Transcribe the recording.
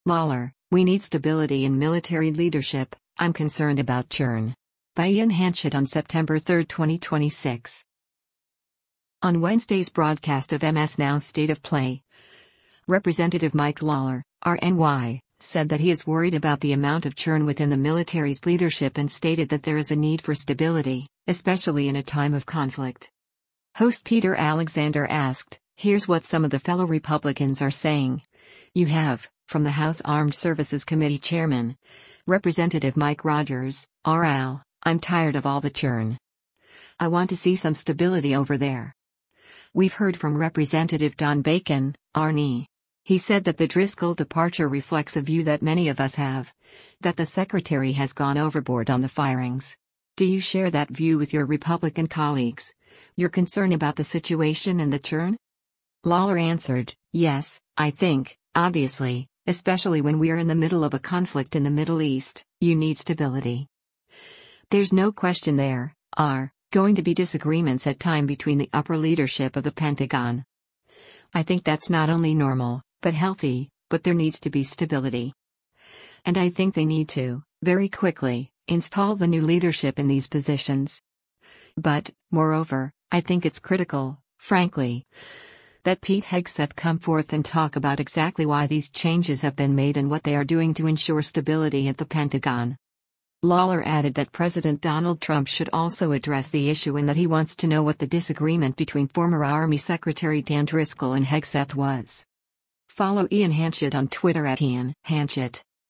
Lawler, we need stability in military leadership, I'm concerned about churn. By Ian Hanchett on September 3, 2026. On Wednesday's broadcast of MS Now's State of Play, Representative Mike Lawler, RNY, said that he is worried about the amount of churn within the military's leadership and stated that there is a need for stability, especially in a time of conflict. Host Peter Alexander asked, "Here's what some of the fellow Republicans are saying. You have, from the House Armed Services Committee Chairman, Representative Mike Rogers, RL, I'm tired of all the churn. I want to see some stability over there." We've heard from Representative Don Bacon, RNY. He said that the Driscoll departure reflects a view that many of us have, that the Secretary has gone overboard on the firings. Do you share that view with your Republican colleagues? Your concern about the situation and the churn? Lawler answered, "Yes, I think, obviously, especially when we are in the middle of a conflict in the Middle East, you need stability. There's no question there are going to be disagreements at times between the upper leadership of the Pentagon. I think that's not only normal, but healthy, but there needs to be stability. And I think they need to, very quickly, install the new leadership in these positions. But, moreover, I think it's critical, frankly, that Pete Hegseth come forth and talk about exactly why these changes have been made and what they are doing to ensure stability at the Pentagon." Lawler added that President Donald Trump should also address the issue and that he wants to know what the disagreement between former Army Secretary Dan Driscoll and Hegseth was. Follow Ian Hanchett on Twitter @IanHanchett.